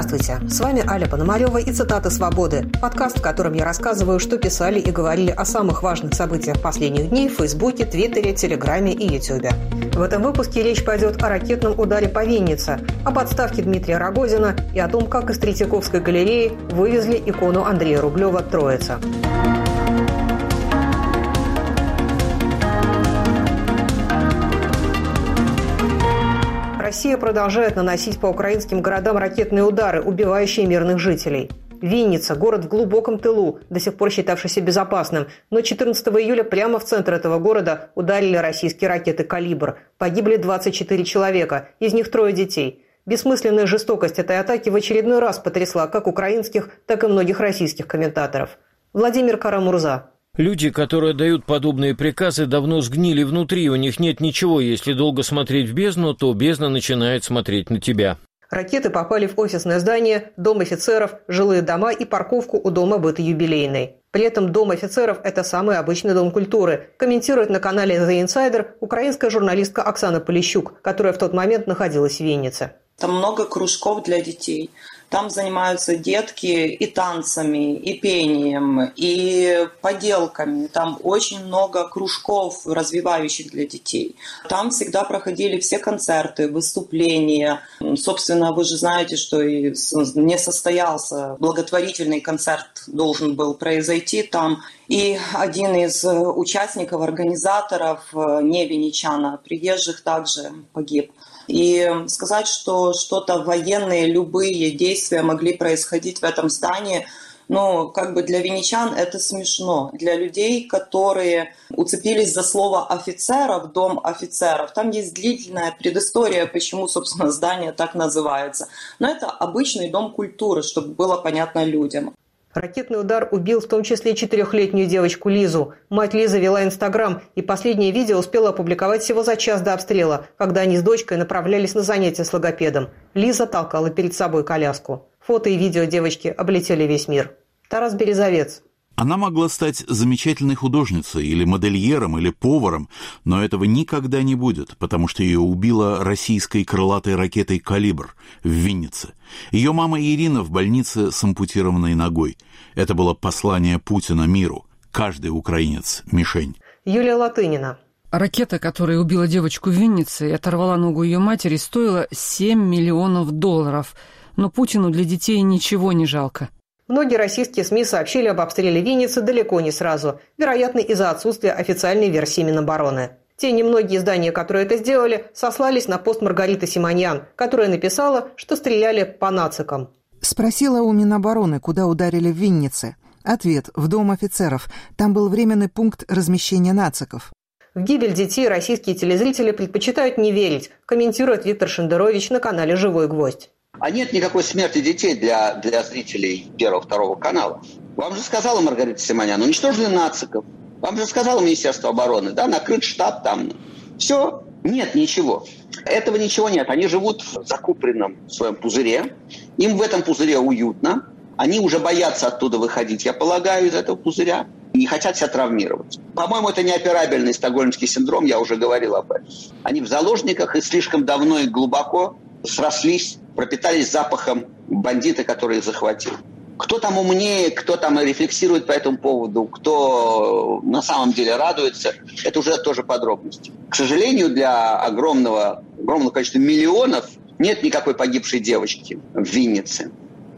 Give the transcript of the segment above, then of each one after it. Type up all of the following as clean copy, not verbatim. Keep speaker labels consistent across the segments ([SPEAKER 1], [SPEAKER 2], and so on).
[SPEAKER 1] Здравствуйте, с вами Аля Пономарева и «Цитаты свободы», подкаст, в котором я рассказываю, что писали и говорили о самых важных событиях последних дней в Фейсбуке, Твиттере, Телеграме и Ютубе. В этом выпуске речь пойдет о ракетном ударе по Виннице, об отставке Дмитрия Рогозина и о том, как из Третьяковской галереи вывезли икону Андрея Рублева «Троица». Россия продолжает наносить по украинским городам ракетные удары, убивающие мирных жителей. Винница – город в глубоком тылу, до сих пор считавшийся безопасным, но 14 июля прямо в центр этого города ударили российские ракеты «Калибр». Погибли 24 человека, из них 3 детей. Бессмысленная жестокость этой атаки в очередной раз потрясла как украинских, так и многих российских комментаторов. Владимир Карамурза.
[SPEAKER 2] Люди, которые дают подобные приказы, давно сгнили внутри, у них нет ничего. Если долго смотреть в бездну, то бездна начинает смотреть на тебя.
[SPEAKER 1] Ракеты попали в офисное здание, дом офицеров, жилые дома и парковку у дома быта юбилейной. При этом дом офицеров – это самый обычный дом культуры, комментирует на канале The Insider украинская журналистка Оксана Полищук, которая в тот момент находилась в Виннице.
[SPEAKER 3] Там много кружков для детей. Там занимаются детки и танцами, и пением, и поделками. Там очень много кружков, развивающих для детей. Там всегда проходили все концерты, выступления. Собственно, вы же знаете, что и не состоялся благотворительный концерт, должен был произойти там. И один из участников, организаторов, не винничан, а приезжих, также погиб. И сказать, что что-то военные, любые действия могли происходить в этом здании, для винничан это смешно. Для людей, которые уцепились за слово «офицеров», «дом офицеров», там есть длительная предыстория, почему, собственно, здание так называется. Но это обычный дом культуры, чтобы было понятно людям.
[SPEAKER 1] Ракетный удар убил в том числе 4-летнюю девочку Лизу. Мать Лизы вела Инстаграм, и последнее видео успела опубликовать всего за час до обстрела, когда они с дочкой направлялись на занятия с логопедом. Лиза толкала перед собой коляску. Фото и видео девочки облетели весь мир. Тарас Березовец.
[SPEAKER 4] Она могла стать замечательной художницей или модельером, или поваром, но этого никогда не будет, потому что ее убила российской крылатой ракетой «Калибр» в Виннице. Ее мама Ирина в больнице с ампутированной ногой. Это было послание Путина миру. Каждый украинец – мишень.
[SPEAKER 1] Юлия Латынина.
[SPEAKER 5] Ракета, которая убила девочку в Виннице и оторвала ногу ее матери, стоила $7 миллионов. Но Путину для детей ничего не жалко.
[SPEAKER 1] Многие российские СМИ сообщили об обстреле Винницы далеко не сразу, вероятно, из-за отсутствия официальной версии Минобороны. Те немногие издания, которые это сделали, сослались на пост Маргариты Симоньян, которая написала, что стреляли по нацикам.
[SPEAKER 6] Спросила у Минобороны, куда ударили в Виннице. Ответ – в дом офицеров. Там был временный пункт размещения нациков.
[SPEAKER 1] В гибель детей российские телезрители предпочитают не верить, комментирует Виктор Шендерович на канале «Живой гвоздь».
[SPEAKER 7] А нет никакой смерти детей для зрителей Первого-Второго канала. Вам же сказала Маргарита Симоньян, уничтожили нациков. Вам же сказала Министерство обороны, накрыт штаб там. Все, нет ничего. Этого ничего нет. Они живут в закупоренном своем пузыре. Им в этом пузыре уютно. Они уже боятся оттуда выходить, я полагаю, из этого пузыря. И не хотят себя травмировать. По-моему, это неоперабельный стокгольмский синдром, я уже говорил об этом. Они в заложниках и слишком давно и глубоко срослись, пропитались запахом бандита, который их захватил. Кто там умнее, кто там рефлексирует по этому поводу, кто на самом деле радуется, это уже тоже подробности. К сожалению, для огромного количества миллионов нет никакой погибшей девочки в Виннице.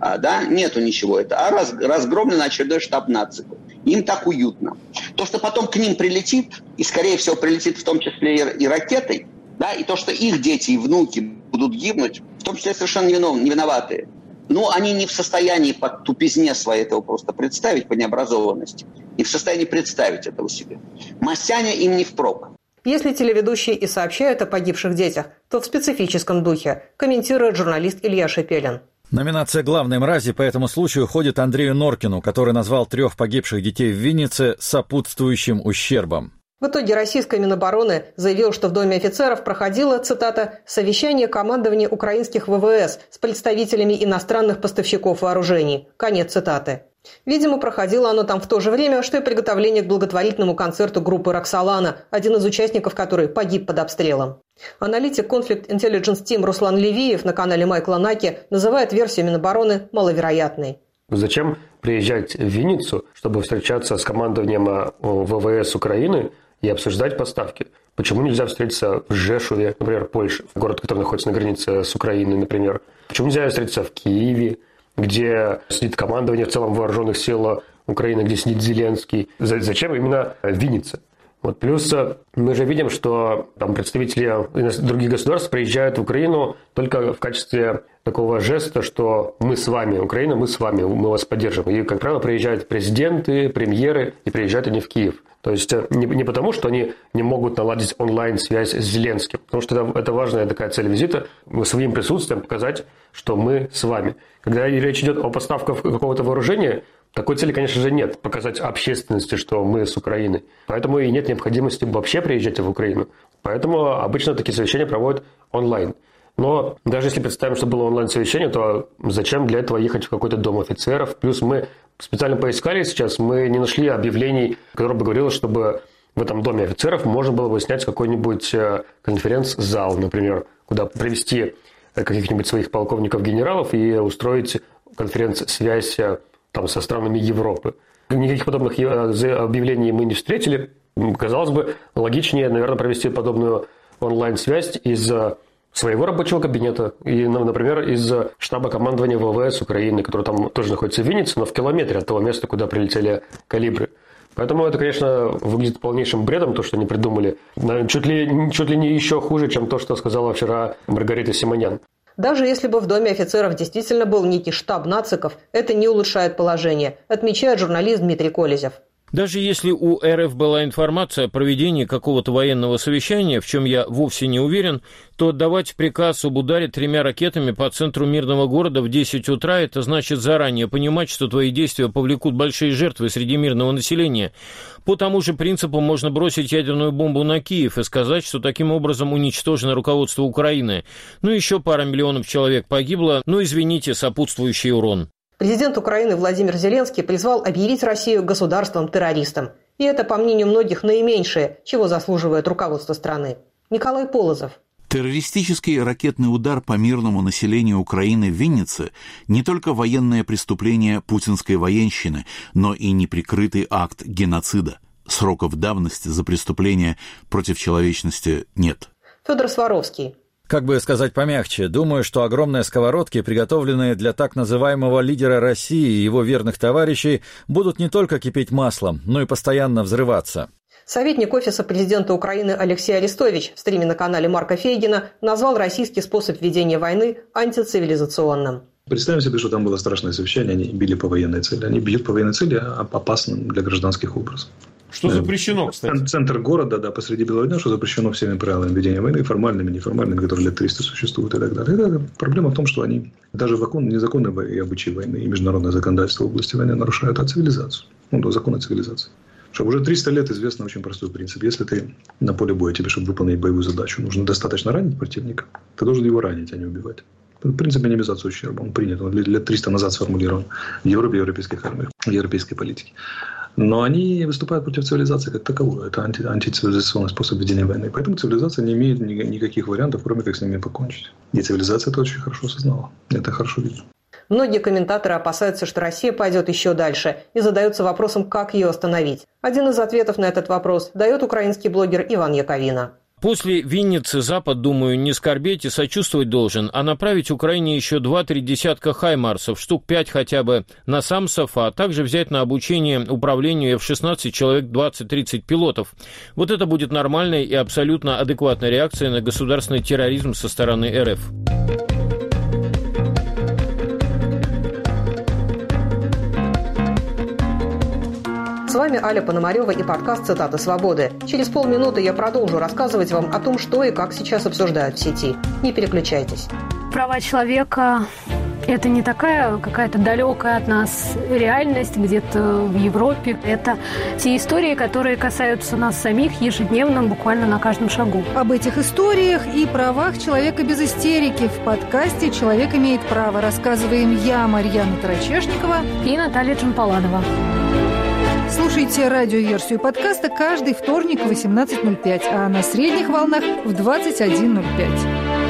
[SPEAKER 7] Нету ничего. Это разгромлен очередной штаб нациков. Им так уютно. То, что потом к ним прилетит, и скорее всего прилетит в том числе и ракетой, и то, что их дети и внуки будут гибнуть, в том числе совершенно не виноватые. Но они не в состоянии по тупизне своей этого просто представить, по необразованности. Не в состоянии представить этого себе. Масяня им не впрок.
[SPEAKER 1] Если телеведущие и сообщают о погибших детях, то в специфическом духе, комментирует журналист Илья Шепелин.
[SPEAKER 8] Номинация «Главной мрази» по этому случаю уходит Андрею Норкину, который назвал 3 погибших детей в Виннице сопутствующим ущербом.
[SPEAKER 1] В итоге российская Минобороны заявила, что в Доме офицеров проходило, цитата, «совещание командования украинских ВВС с представителями иностранных поставщиков вооружений». Конец цитаты. Видимо, проходило оно там в то же время, что и приготовление к благотворительному концерту группы «Роксолана», один из участников которой погиб под обстрелом. Аналитик Conflict Intelligence Team Руслан Левиев на канале Майкла Наки называет версию Минобороны маловероятной.
[SPEAKER 9] Зачем приезжать в Винницу, чтобы встречаться с командованием ВВС Украины и обсуждать поставки? Почему нельзя встретиться в Жешуве, например, Польша, город, который находится на границе с Украиной, например? Почему нельзя встретиться в Киеве, где сидит командование в целом вооруженных сил Украины, где сидит Зеленский? Зачем именно Винница? Вот. Плюс мы же видим, что там представители других государств приезжают в Украину только в качестве такого жеста, что мы с вами, Украина, мы с вами, мы вас поддержим. И, как правило, приезжают президенты, премьеры, и приезжают они в Киев. То есть не потому, что они не могут наладить онлайн-связь с Зеленским, потому что это важная такая цель визита, своим присутствием показать, что мы с вами. Когда речь идет о поставках какого-то вооружения, такой цели, конечно же, нет. Показать общественности, что мы с Украины. Поэтому и нет необходимости вообще приезжать в Украину. Поэтому обычно такие совещания проводят онлайн. Но даже если представим, что было онлайн-совещание, то зачем для этого ехать в какой-то дом офицеров? Плюс мы специально поискали сейчас, мы не нашли объявлений, которое бы говорило, чтобы в этом доме офицеров можно было бы снять какой-нибудь конференц-зал, например, куда привести каких-нибудь своих полковников-генералов и устроить конференц-связь там, со странами Европы. Никаких подобных объявлений мы не встретили. Казалось бы, логичнее, наверное, провести подобную онлайн-связь из своего рабочего кабинета и, например, из штаба командования ВВС Украины, который там тоже находится в Виннице, но в километре от того места, куда прилетели калибры. Поэтому это, конечно, выглядит полнейшим бредом, то, что они придумали. Чуть ли не еще хуже, чем то, что сказала вчера Маргарита Симонян.
[SPEAKER 1] Даже если бы в доме офицеров действительно был некий штаб нациков, это не улучшает положение, отмечает журналист Дмитрий Колезев.
[SPEAKER 2] Даже если у РФ была информация о проведении какого-то военного совещания, в чем я вовсе не уверен, то отдавать приказ об ударе 3 ракетами по центру мирного города в 10 утра – это значит заранее понимать, что твои действия повлекут большие жертвы среди мирного населения. По тому же принципу можно бросить ядерную бомбу на Киев и сказать, что таким образом уничтожено руководство Украины. Ну, еще пара миллионов человек погибло, но, извините, сопутствующий урон.
[SPEAKER 1] Президент Украины Владимир Зеленский призвал объявить Россию государством-террористом. И это, по мнению многих, наименьшее, чего заслуживает руководство страны. Николай Полозов.
[SPEAKER 4] Террористический ракетный удар по мирному населению Украины в Виннице не только военное преступление путинской военщины, но и неприкрытый акт геноцида. Сроков давности за преступление против человечности нет.
[SPEAKER 1] Федор Сваровский.
[SPEAKER 8] Как бы сказать помягче, думаю, что огромные сковородки, приготовленные для так называемого лидера России и его верных товарищей, будут не только кипеть маслом, но и постоянно взрываться.
[SPEAKER 1] Советник Офиса президента Украины Алексей Арестович в стриме на канале Марка Фейгина назвал российский способ ведения войны антицивилизационным.
[SPEAKER 10] Представим себе, что там было страшное совещание, они били по военной цели. Они бьют по военной цели, опасным для гражданских образов.
[SPEAKER 11] Что запрещено, кстати?
[SPEAKER 10] Центр города, да, посреди бела дня, что запрещено всеми правилами ведения войны, формальными, неформальными, которые лет 300 существуют и так далее. Это проблема в том, что они, даже незаконные и обычаи войны, и международное законодательство в области войны нарушают цивилизацию. Законы цивилизации. Что уже 300 лет известно очень простой принцип. Если ты на поле боя, тебе, чтобы выполнить боевую задачу, нужно достаточно ранить противника, ты должен его ранить, а не убивать. Принцип минимизации ущерба, он принят, он лет 300 назад сформулирован в Европе, в европейских армиях, в европейской политике. Но они выступают против цивилизации как таковой. Это антицивилизационный способ ведения войны. Поэтому цивилизация не имеет никаких вариантов, кроме как с ними покончить. И цивилизация это очень хорошо осознала. Это хорошо видно.
[SPEAKER 1] Многие комментаторы опасаются, что Россия пойдет еще дальше и задаются вопросом, как ее остановить. Один из ответов на этот вопрос дает украинский блогер Иван Яковина.
[SPEAKER 2] После Винницы Запад, думаю, не скорбеть и сочувствовать должен, а направить Украине еще 2-3 десятка хаймарсов, штук 5 хотя бы насамсов, а также взять на обучение управлению F-16 человек 20-30 пилотов. Вот это будет нормальной и абсолютно адекватной реакцией на государственный терроризм со стороны РФ.
[SPEAKER 1] С вами Аля Пономарева и подкаст «Цитаты свободы». Через полминуты я продолжу рассказывать вам о том, что и как сейчас обсуждают в сети. Не переключайтесь.
[SPEAKER 12] Права человека – это не такая какая-то далекая от нас реальность где-то в Европе. Это те истории, которые касаются нас самих ежедневно, буквально на каждом шагу.
[SPEAKER 13] Об этих историях и правах человека без истерики в подкасте «Человек имеет право» рассказываем я, Марьяна Тарачешникова
[SPEAKER 12] и Наталья Джампаладова.
[SPEAKER 13] Слушайте радиоверсию подкаста каждый вторник в 18:05, а на средних волнах в 21:05.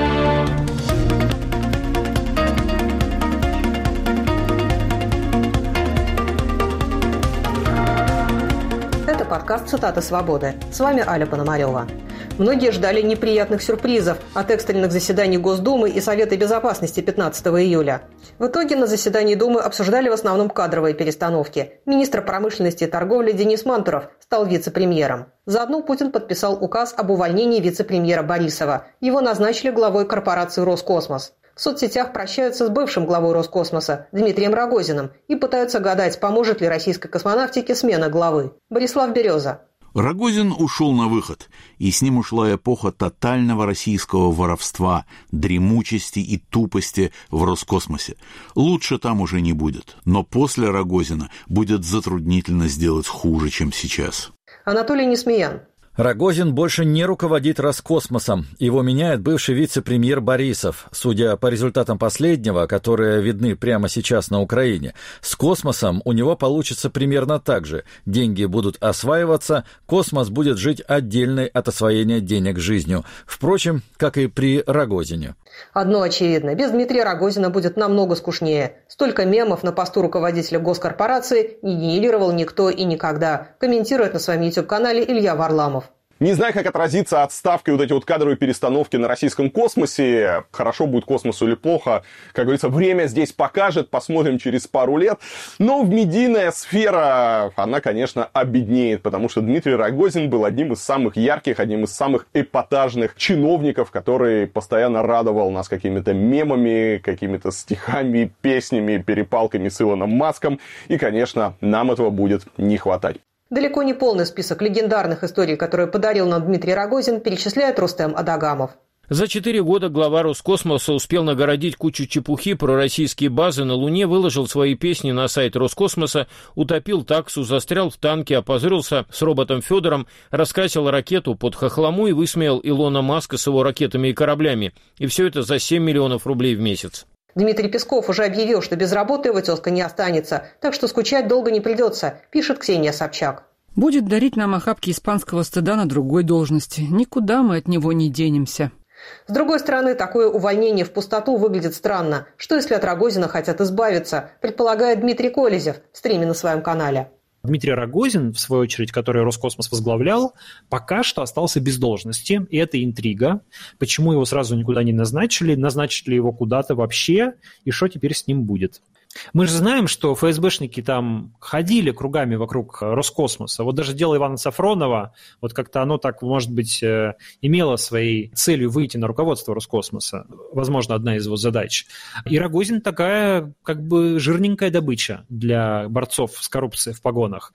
[SPEAKER 1] Это подкаст «Цитаты свободы». С вами Аля Пономарева. Многие ждали неприятных сюрпризов от экстренных заседаний Госдумы и Совета безопасности 15 июля. В итоге на заседании Думы обсуждали в основном кадровые перестановки. Министр промышленности и торговли Денис Мантуров стал вице-премьером. Заодно Путин подписал указ об увольнении вице-премьера Борисова. Его назначили главой корпорации «Роскосмос». В соцсетях прощаются с бывшим главой Роскосмоса Дмитрием Рогозиным и пытаются гадать, поможет ли российской космонавтике смена главы. Борислав Береза.
[SPEAKER 4] Рогозин ушел на выход, и с ним ушла эпоха тотального российского воровства, дремучести и тупости в Роскосмосе. Лучше там уже не будет, но после Рогозина будет затруднительно сделать хуже, чем сейчас.
[SPEAKER 1] Анатолий Несмеян.
[SPEAKER 8] Рогозин больше не руководит Роскосмосом. Его меняет бывший вице-премьер Борисов. Судя по результатам последнего, которые видны прямо сейчас на Украине, с космосом у него получится примерно так же. Деньги будут осваиваться, космос будет жить отдельной от освоения денег жизнью. Впрочем, как и при Рогозине.
[SPEAKER 1] Одно очевидно. Без Дмитрия Рогозина будет намного скучнее. Столько мемов на посту руководителя госкорпорации не генерировал никто и никогда, комментирует на своем YouTube-канале Илья Варламов.
[SPEAKER 14] Не знаю, как отразится отставка и вот эти вот кадровые перестановки на российском космосе. Хорошо будет космосу или плохо. Как говорится, время здесь покажет. Посмотрим через пару лет. Но медийная сфера, она, конечно, обеднеет. Потому что Дмитрий Рогозин был одним из самых ярких, одним из самых эпатажных чиновников, который постоянно радовал нас какими-то мемами, какими-то стихами, песнями, перепалками с Илоном Маском. И, конечно, нам этого будет не хватать.
[SPEAKER 1] Далеко не полный список легендарных историй, которые подарил нам Дмитрий Рогозин, перечисляет Рустем Адагамов.
[SPEAKER 2] За 4 года глава Роскосмоса успел нагородить кучу чепухи про российские базы на Луне, выложил свои песни на сайт Роскосмоса, утопил таксу, застрял в танке, опозорился с роботом Федором, раскрасил ракету под хохлому и высмеял Илона Маска с его ракетами и кораблями. И все это за 7 миллионов рублей в месяц.
[SPEAKER 1] Дмитрий Песков уже объявил, что без работы его тезка не останется, так что скучать долго не придется, пишет Ксения Собчак.
[SPEAKER 5] Будет дарить нам охапки испанского стыда на другой должности. Никуда мы от него не денемся.
[SPEAKER 1] С другой стороны, такое увольнение в пустоту выглядит странно. Что если от Рогозина хотят избавиться, предполагает Дмитрий Колезев в стриме на своем канале.
[SPEAKER 15] Дмитрий Рогозин, в свою очередь, который Роскосмос возглавлял, пока что остался без должности. И это интрига. Почему его сразу никуда не назначили? Назначили его куда-то вообще? И что теперь с ним будет? Мы же знаем, что ФСБшники там ходили кругами вокруг Роскосмоса. Вот даже дело Ивана Сафронова, вот как-то оно так, может быть, имело своей целью выйти на руководство Роскосмоса. Возможно, одна из его задач. И Рогозин такая, как бы, жирненькая добыча для борцов с коррупцией в погонах.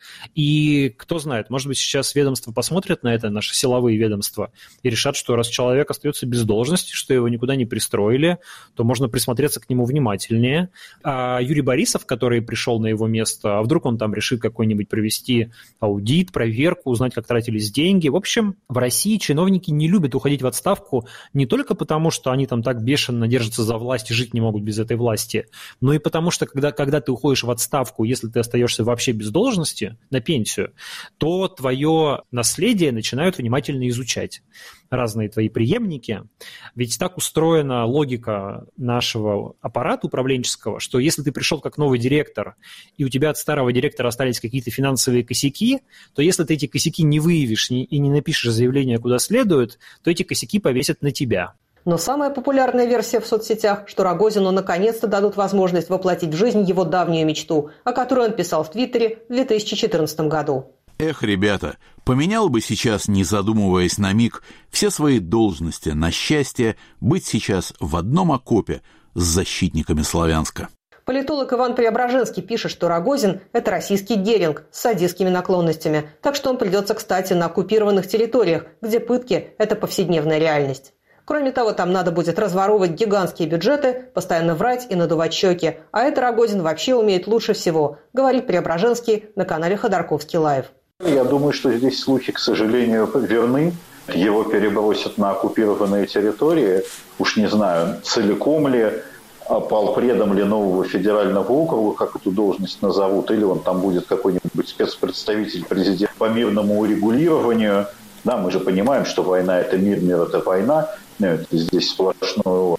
[SPEAKER 15] И кто знает, может быть, сейчас ведомства посмотрят на это, наши силовые ведомства, и решат, что раз человек остается без должности, что его никуда не пристроили, то можно присмотреться к нему внимательнее. А Юрий Борисов, который пришел на его место, а вдруг он там решит какой-нибудь провести аудит, проверку, узнать, как тратились деньги. В общем, в России чиновники не любят уходить в отставку не только потому, что они там так бешено держатся за власть и жить не могут без этой власти, но и потому, что когда ты уходишь в отставку, если ты остаешься вообще без должности, на пенсию, то твое наследие начинают внимательно изучать. Разные твои преемники. Ведь так устроена логика нашего аппарата управленческого, что если ты пришел как новый директор, и у тебя от старого директора остались какие-то финансовые косяки, то если ты эти косяки не выявишь и не напишешь заявление куда следует, то эти косяки повесят на тебя.
[SPEAKER 1] Но самая популярная версия в соцсетях, что Рогозину наконец-то дадут возможность воплотить в жизнь его давнюю мечту, о которой он писал в Твиттере в 2014 году.
[SPEAKER 4] Эх, ребята, поменял бы сейчас, не задумываясь на миг, все свои должности на счастье быть сейчас в одном окопе с защитниками Славянска.
[SPEAKER 1] Политолог Иван Преображенский пишет, что Рогозин – это российский Геринг с садистскими наклонностями, так что он придется, кстати, на оккупированных территориях, где пытки – это повседневная реальность. Кроме того, там надо будет разворовывать гигантские бюджеты, постоянно врать и надувать щеки. А это Рогозин вообще умеет лучше всего, говорит Преображенский на канале Ходорковский Лайв.
[SPEAKER 16] Я думаю, что здесь слухи, к сожалению, верны. Его перебросят на оккупированные территории. Уж не знаю, целиком ли, полпредом ли нового федерального округа, как эту должность назовут, или он там будет какой-нибудь спецпредставитель президента по мирному урегулированию. Да, мы же понимаем, что война – это мир, мир – это война. Это здесь сплошное.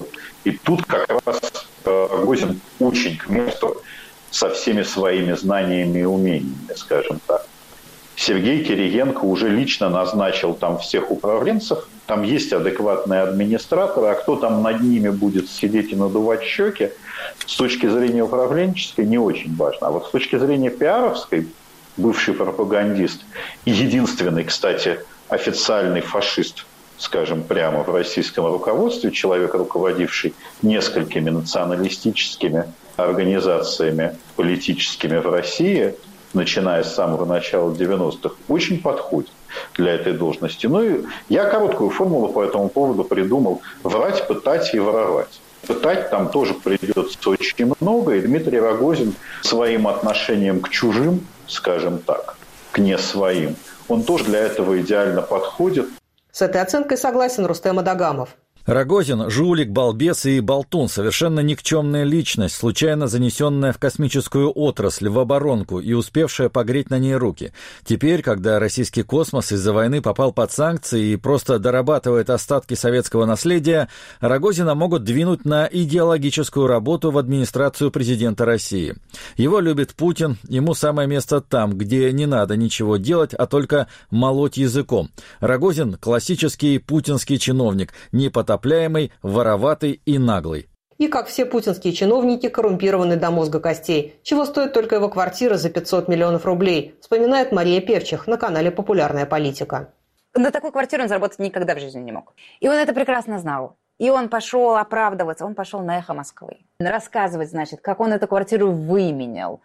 [SPEAKER 16] И тут как раз Рогозин очень к месту со всеми своими знаниями и умениями, скажем так. Сергей Кириенко уже лично назначил там всех управленцев, там есть адекватные администраторы, а кто там над ними будет сидеть и надувать щеки, с точки зрения управленческой не очень важно. А вот с точки зрения пиаровской, бывший пропагандист и единственный, кстати, официальный фашист, скажем прямо, в российском руководстве, человек, руководивший несколькими националистическими организациями политическими в России, начиная с самого начала 90-х, очень подходит для этой должности. Ну и я короткую формулу по этому поводу придумал: врать, пытать и воровать. Пытать там тоже придется очень много, и Дмитрий Рогозин своим отношением к чужим, скажем так, к не своим, он тоже для этого идеально подходит.
[SPEAKER 1] С этой оценкой согласен Рустем Адагамов.
[SPEAKER 8] Рогозин – жулик, балбес и болтун, совершенно никчемная личность, случайно занесенная в космическую отрасль, в оборонку и успевшая погреть на ней руки. Теперь, когда российский космос из-за войны попал под санкции и просто дорабатывает остатки советского наследия, Рогозина могут двинуть на идеологическую работу в администрацию президента России. Его любит Путин, ему самое место там, где не надо ничего делать, а только молоть языком. Рогозин – классический путинский чиновник, непотопляемый, вороватый и наглый.
[SPEAKER 1] И, как все путинские чиновники, коррумпированы до мозга костей. Чего стоит только его квартира за 500 миллионов рублей, вспоминает Мария Певчих на канале «Популярная политика».
[SPEAKER 17] На такую квартиру он заработать никогда в жизни не мог. И он это прекрасно знал. И он пошел оправдываться, он пошел на «Эхо Москвы». Рассказывать, значит, как он эту квартиру выменял.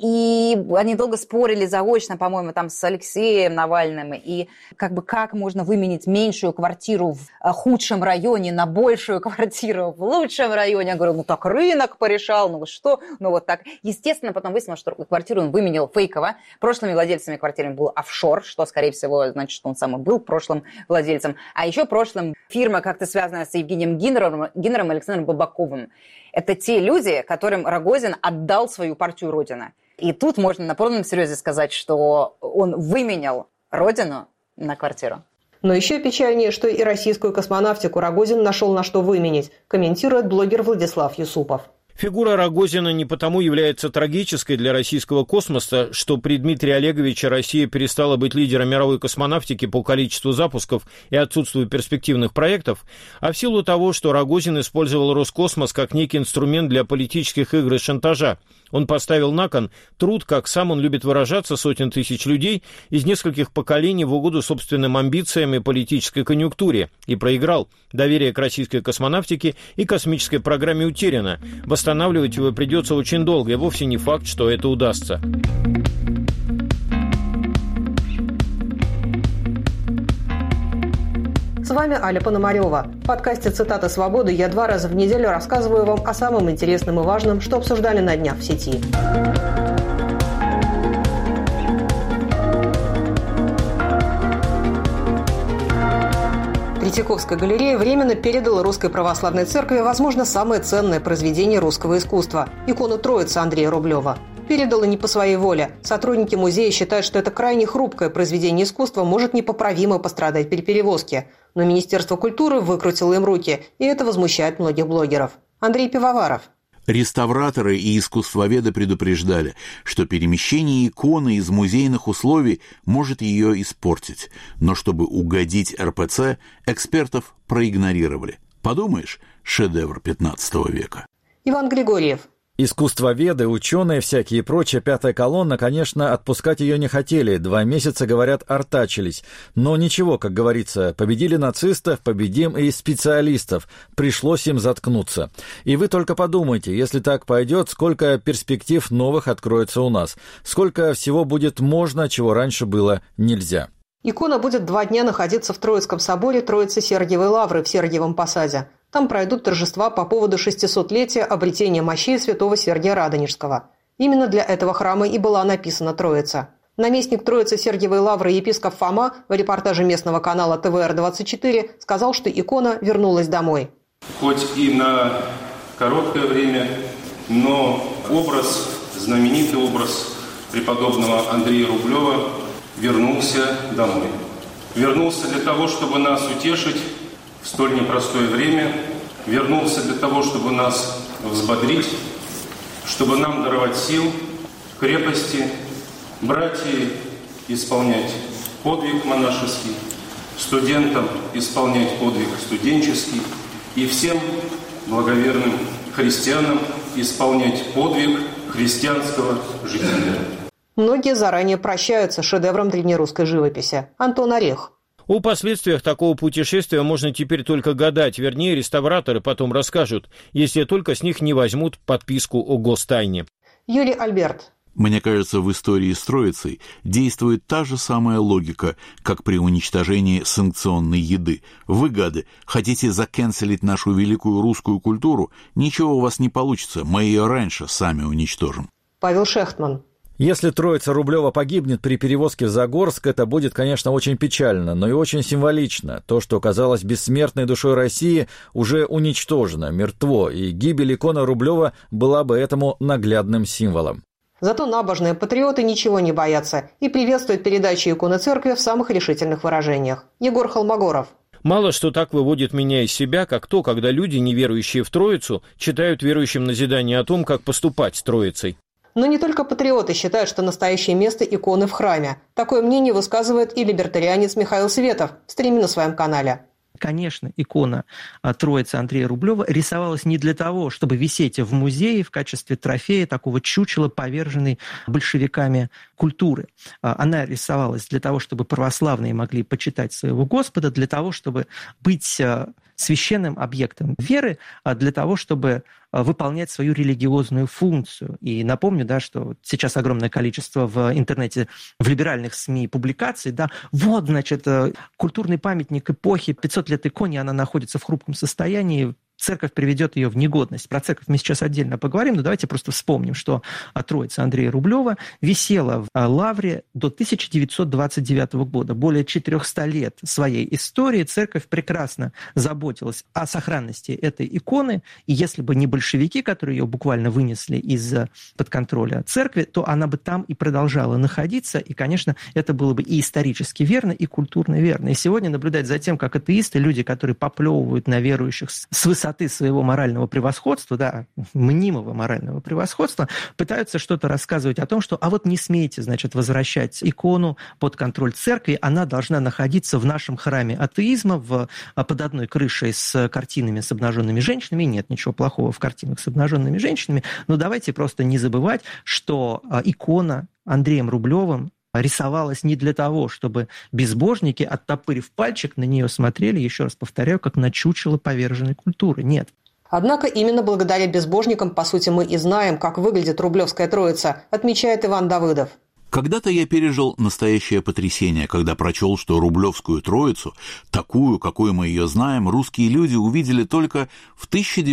[SPEAKER 17] И они долго спорили заочно, по-моему, там с Алексеем Навальным, и как можно выменить меньшую квартиру в худшем районе на большую квартиру в лучшем районе. Я говорю, так рынок порешал, вот так. Естественно, потом выяснилось, что квартиру он выменял фейково. Прошлыми владельцами квартиры был офшор, что, скорее всего, значит, что он сам и был прошлым владельцем. А еще прошлым фирма, как-то связанная с Евгением Гиннером и Александром Бабаковым. Это те люди, которым Рогозин отдал свою партию «Родина». И тут можно на полном серьезе сказать, что он выменял родину на квартиру.
[SPEAKER 1] Но еще печальнее, что и российскую космонавтику Рогозин нашел на что выменить, комментирует блогер Владислав Юсупов.
[SPEAKER 2] Фигура Рогозина не потому является трагической для российского космоса, что при Дмитрии Олеговиче Россия перестала быть лидером мировой космонавтики по количеству запусков и отсутствию перспективных проектов, а в силу того, что Рогозин использовал Роскосмос как некий инструмент для политических игр и шантажа. Он поставил на кон труд, как сам он любит выражаться, сотен тысяч людей из нескольких поколений в угоду собственным амбициям и политической конъюнктуре, и проиграл. Доверие к российской космонавтике и космической программе утеряно. Восстанавливать его придется очень долго, и вовсе не факт, что это удастся.
[SPEAKER 1] С вами Аля Пономарева. В подкасте «Цитаты свободы» я 2 раза в неделю рассказываю вам о самом интересном и важном, что обсуждали на днях в сети. Третьяковская галерея временно передала Русской Православной Церкви, возможно, самое ценное произведение русского искусства – икону Троицы Андрея Рублева. Передала не по своей воле. Сотрудники музея считают, что это крайне хрупкое произведение искусства может непоправимо пострадать при перевозке. Но Министерство культуры выкрутило им руки, и это возмущает многих блогеров. Андрей Пивоваров.
[SPEAKER 4] Реставраторы и искусствоведы предупреждали, что перемещение иконы из музейных условий может ее испортить. Но чтобы угодить РПЦ, экспертов проигнорировали. Подумаешь, шедевр 15 века.
[SPEAKER 1] Иван Григорьев.
[SPEAKER 8] Искусствоведы, ученые всякие и прочая пятая колонна, конечно, отпускать ее не хотели. 2 месяца, говорят, артачились. Но ничего, как говорится, победили нацистов, победим и специалистов. Пришлось им заткнуться. И вы только подумайте, если так пойдет, сколько перспектив новых откроется у нас. Сколько всего будет можно, чего раньше было нельзя.
[SPEAKER 1] Икона будет 2 дня находиться в Троицком соборе Троицы Сергиевой Лавры в Сергиевом Посаде. Там пройдут торжества по поводу 600-летия обретения мощей святого Сергия Радонежского. Именно для этого храма и была написана Троица. Наместник Троицы Сергиевой Лавры епископ Фома в репортаже местного канала ТВР-24 сказал, что икона вернулась домой.
[SPEAKER 18] Хоть и на короткое время, но знаменитый образ преподобного Андрея Рублева вернулся домой. Вернулся для того, чтобы нас утешить в столь непростое время, вернулся для того, чтобы нас взбодрить, чтобы нам даровать сил, крепости, братья исполнять подвиг монашеский, студентам исполнять подвиг студенческий и всем благоверным христианам исполнять подвиг христианского жителя.
[SPEAKER 1] Многие заранее прощаются с шедевром древнерусской живописи. Антон Орех.
[SPEAKER 2] О последствиях такого путешествия можно теперь только гадать, вернее, реставраторы потом расскажут, если только с них не возьмут подписку о гостайне.
[SPEAKER 1] Юлий Альберт.
[SPEAKER 4] Мне кажется, в истории с Троицей действует та же самая логика, как при уничтожении санкционной еды. Вы, гады, хотите закенселить нашу великую русскую культуру? Ничего у вас не получится, мы ее раньше сами уничтожим.
[SPEAKER 1] Павел Шехтман.
[SPEAKER 8] Если Троица Рублева погибнет при перевозке в Загорск, это будет, конечно, очень печально, но и очень символично. То, что казалось бессмертной душой России, уже уничтожено, мертво, и гибель иконы Рублева была бы этому наглядным символом.
[SPEAKER 1] Зато набожные патриоты ничего не боятся и приветствуют передачу иконы церкви в самых решительных выражениях. Егор Холмогоров.
[SPEAKER 2] Мало что так выводит меня из себя, как то, когда люди, не верующие в Троицу, читают верующим назидание о том, как поступать с Троицей.
[SPEAKER 1] Но не только патриоты считают, что настоящее место иконы в храме. Такое мнение высказывает и либертарианец Михаил Светов в стриме на своем канале.
[SPEAKER 19] Конечно, икона Троицы Андрея Рублева рисовалась не для того, чтобы висеть в музее в качестве трофея такого чучела, поверженной большевиками культуры. Она рисовалась для того, чтобы православные могли почитать своего Господа, для того, чтобы быть священным объектом веры, для того, чтобы выполнять свою религиозную функцию. И напомню, да, что сейчас огромное количество в интернете, в либеральных СМИ публикаций, да, вот, значит, культурный памятник эпохи, 500 лет иконе, она находится в хрупком состоянии, церковь приведет ее в негодность. Про церковь мы сейчас отдельно поговорим, но давайте просто вспомним, что Троица Андрея Рублева висела в Лавре до 1929 года. Более 400 лет своей истории церковь прекрасно заботилась о сохранности этой иконы, и если бы не большевики, которые ее буквально вынесли из-под контроля церкви, то она бы там и продолжала находиться, и, конечно, это было бы и исторически верно, и культурно верно. И сегодня наблюдать за тем, как атеисты, люди, которые поплевывают на верующих с высоты своего морального превосходства, да, мнимого морального превосходства, пытаются что-то рассказывать о том, что а вот не смейте, значит, возвращать икону под контроль церкви, она должна находиться в нашем храме атеизма под одной крышей с картинами с обнаженными женщинами. Нет ничего плохого в картинах с обнаженными женщинами, но давайте просто не забывать, что икона Андреем Рублевым рисовалась не для того, чтобы безбожники, оттопырив пальчик, на нее смотрели, еще раз повторяю, как на чучело поверженной культуры. Нет.
[SPEAKER 1] Однако именно благодаря безбожникам, по сути, мы и знаем, как выглядит Рублевская Троица, отмечает Иван Давыдов.
[SPEAKER 4] Когда-то я пережил настоящее потрясение, когда прочел, что Рублевскую Троицу, такую, какой мы ее знаем, русские люди увидели только в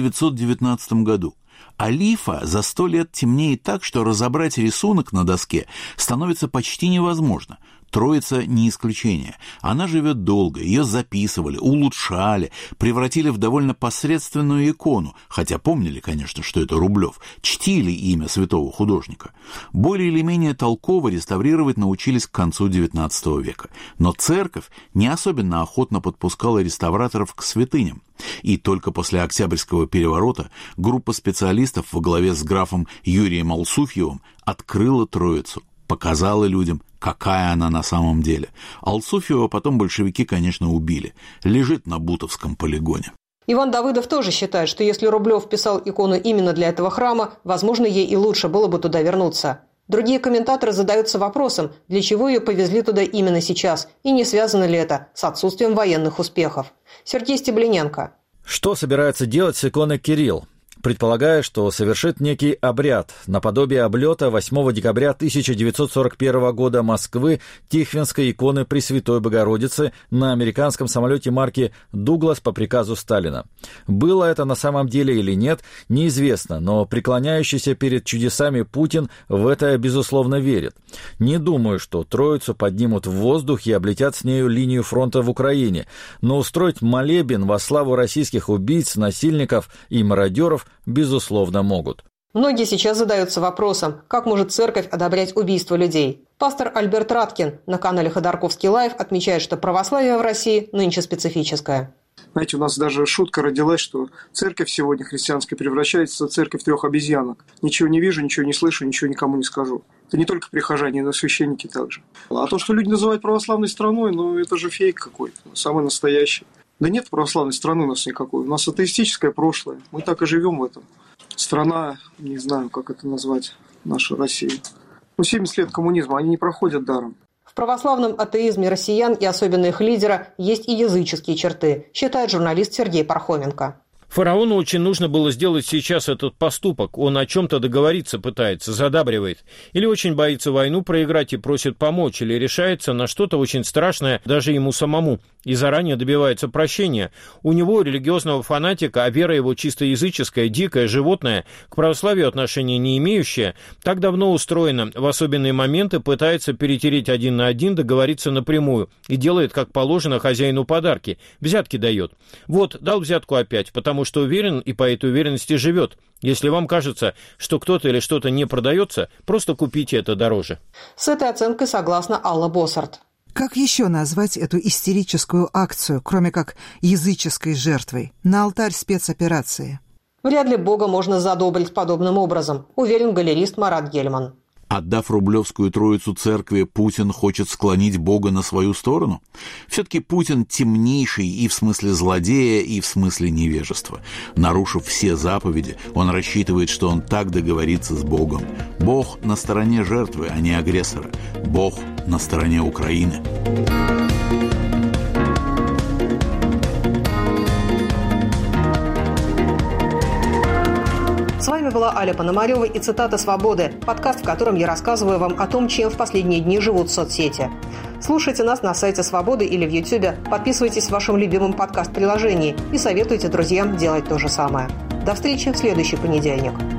[SPEAKER 4] 1919 году. А лифа за 100 лет темнеет так, что разобрать рисунок на доске становится почти невозможно. Троица не исключение. Она живет долго, ее записывали, улучшали, превратили в довольно посредственную икону, хотя помнили, конечно, что это Рублев, чтили имя святого художника. Более или менее толково реставрировать научились к концу XIX века. Но церковь не особенно охотно подпускала реставраторов к святыням. И только после Октябрьского переворота группа специалистов во главе с графом Юрием Алсуфьевым открыла Троицу, показала людям, какая она на самом деле. Алсуфьева потом большевики, конечно, убили. Лежит на Бутовском полигоне.
[SPEAKER 1] Иван Давыдов тоже считает, что если Рублев писал икону именно для этого храма, возможно, ей и лучше было бы туда вернуться. Другие комментаторы задаются вопросом, для чего ее повезли туда именно сейчас, и не связано ли это с отсутствием военных успехов. Сергей Стеблиненко.
[SPEAKER 8] Что собирается делать с иконой Кирилл? Предполагая, что совершит некий обряд наподобие облета 8 декабря 1941 года Москвы Тихвинской иконы Пресвятой Богородицы на американском самолете марки «Дуглас» по приказу Сталина. Было это на самом деле или нет, неизвестно, но преклоняющийся перед чудесами Путин в это, безусловно, верит. Не думаю, что Троицу поднимут в воздух и облетят с нею линию фронта в Украине, но устроить молебен во славу российских убийц, насильников и мародеров безусловно, могут.
[SPEAKER 1] Многие сейчас задаются вопросом, как может церковь одобрять убийство людей. Пастор Альберт Раткин на канале Ходорковский Лайв отмечает, что православие в России нынче специфическое.
[SPEAKER 20] Знаете, у нас даже шутка родилась, что церковь сегодня христианская превращается в церковь 3 обезьянок. Ничего не вижу, ничего не слышу, ничего никому не скажу. Это не только прихожане, но и священники также. А то, что люди называют православной страной, это же фейк какой-то, самый настоящий. Да нет православной страны у нас никакой. У нас атеистическое прошлое. Мы так и живем в этом. Страна, не знаю, как это назвать, наша Россия. 70 лет коммунизма, они не проходят даром.
[SPEAKER 1] В православном атеизме россиян и особенно их лидера есть и языческие черты, считает журналист Сергей Пархоменко.
[SPEAKER 2] Фараону очень нужно было сделать сейчас этот поступок. Он о чем-то договориться пытается, задабривает. Или очень боится войну проиграть и просит помочь, или решается на что-то очень страшное даже ему самому и заранее добивается прощения. У него, религиозного фанатика, а вера его чисто языческая, дикая, животное, к православию отношения не имеющая, так давно устроена, в особенные моменты пытается перетереть 1 на 1, договориться напрямую и делает, как положено, хозяину подарки, взятки дает. Вот, дал взятку опять, потому что уверен и по этой уверенности живет. Если вам кажется, что кто-то или что-то не продается, просто купите это дороже.
[SPEAKER 1] С этой оценкой согласна Алла Боссарт.
[SPEAKER 6] Как еще назвать эту истерическую акцию, кроме как языческой жертвой, на алтарь спецоперации?
[SPEAKER 1] Вряд ли Бога можно задобрить подобным образом, уверен галерист Марат Гельман.
[SPEAKER 4] Отдав Рублевскую Троицу церкви, Путин хочет склонить Бога на свою сторону? Все-таки Путин темнейший и в смысле злодея, и в смысле невежества. Нарушив все заповеди, он рассчитывает, что он так договорится с Богом. Бог на стороне жертвы, а не агрессора. Бог на стороне Украины.
[SPEAKER 1] С вами была Аля Пономарева и цитата «Свободы», подкаст, в котором я рассказываю вам о том, чем в последние дни живут соцсети. Слушайте нас на сайте «Свободы» или в Ютьюбе, подписывайтесь в вашем любимом подкаст-приложении и советуйте друзьям делать то же самое. До встречи в следующий понедельник.